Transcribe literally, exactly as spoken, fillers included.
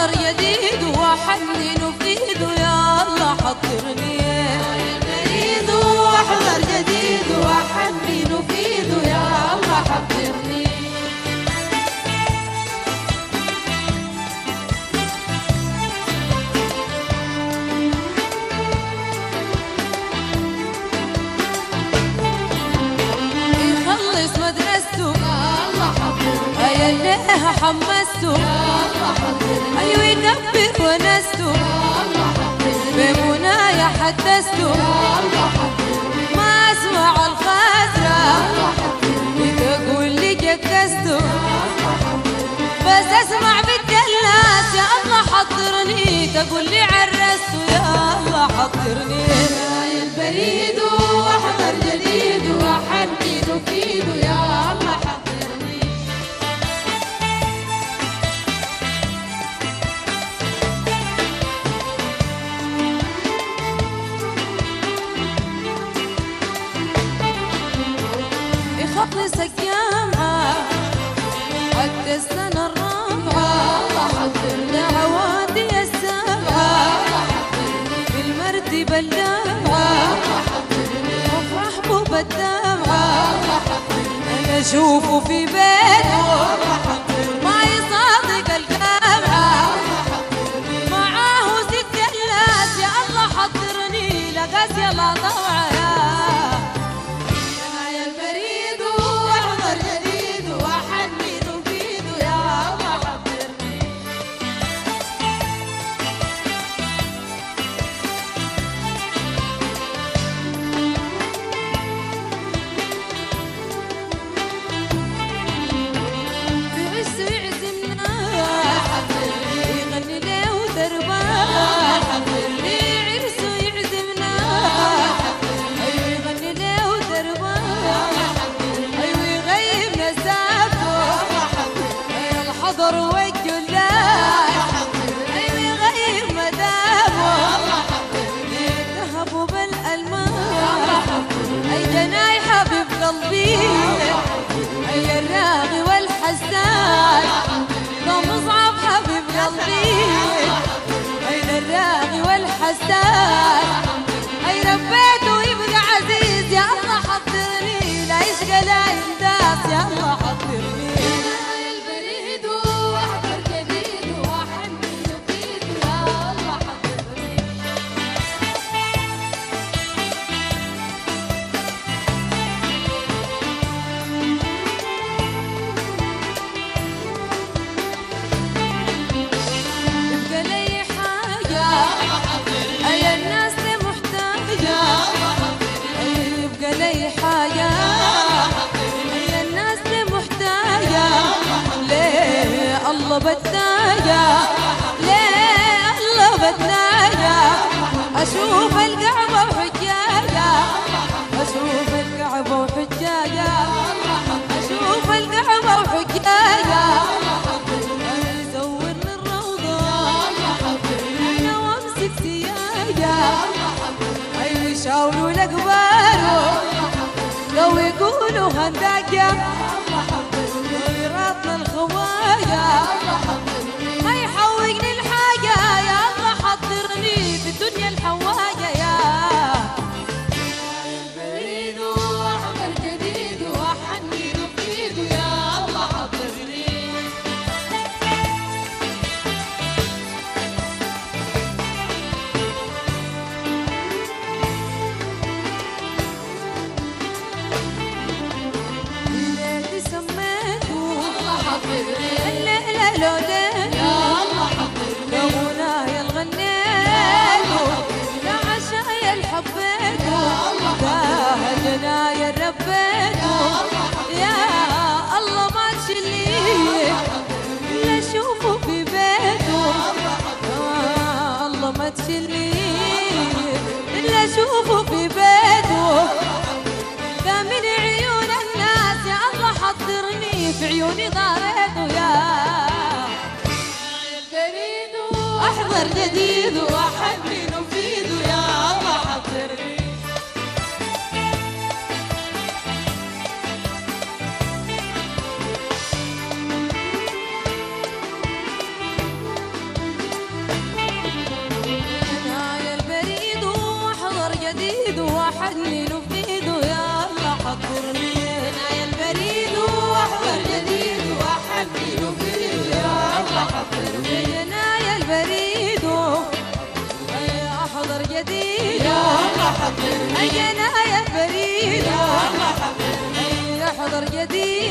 احضر جديد وحنين وفيده يا الله حضرني البريد واحضر جديد وحنين وفيده يا الله حضرني يخلص مدرسته يا الله حضرني يا اللي حمسته يا الله حضرني ايوه يكبر ونسته يا الله حضرني بمنايا حدثته يا الله حضرني ما اسمع الخزرة يا الله حضرني تقول لي جكسته يا الله حضرني بس اسمع بالدلاس يا الله حضرني تقول لي عرسته يا الله حضرني يا البريد واحضر جديد وحنين وفيده يا الله حضرني يخلص الجامعة حتى السنة الرابعة الله حضرني عوادي السابعة في المرتبة الجامعة وافرح بو بالدمعة أنا أشوفه في بيته ما يصادق الجامعة معاه ست جلات يا الله حضرني لا قاسية لا طوعة يا البريد واحضر جديد وحنين وفيده يا الله حضرني في عز يعزمنا يغني له ودربان عرسه يعزمنا ايوه يغني له ودربان ايوه يغيبنا سافته ايوه الحضر والجلال ايوه يغيب مدامه الذهب وبالالمان اي جناي حبيب قلبي اي الراغي والحسان ضم مصعب حبيب قلبي اين الراغي والحسان اي ربيته يبقى عزيز يا الله حضرني لا يشقى لا ينداس يا الله حضرني يا البريد واحضر جديد وحنين وفيده يا الله حضرني يبقى لي حاجة أي الناس محتاجة يبقى لي حاجة أي الناس محتاجة ليه الله بتاجة ليه الله بتاجة أشوف الكعبة وحجاجة أشوف الكعبة وحجاجة أشوف الكعبة وحجاجة يزورني الروضة أنا وامسك سياجة أيوة يشاوروا لأكباره لو يقولوا هنداجة لو يراطنا الخواجة ما يحوقني الحاجة يا الله حضرني في الدنيا الحواجة يا البريد واحضر جديد وحنين وفيده يا الله حضرني الليل سميته الله حضرني الليلة لولين يا الله حضرني يا منايا الغنيته يا عشايا الحبيته يا جنايا ربيته يا الله ما تشليه إلا أشوفه في بيته يا الله ما تشليه إلا أشوفه في بيته ده من عيون الناس يا الله حضرني في عيوني ضاريته يا البريد احضر جديد وحنين وفيده يا الله حضرني وحدني له بإيده يلا حضرني جناية البريد واحضر جديد وحدني له بإيده يلا حضرني جناية البريد احضر جديد يلا حضرني جناية البريد يلا حضرني احضر جديد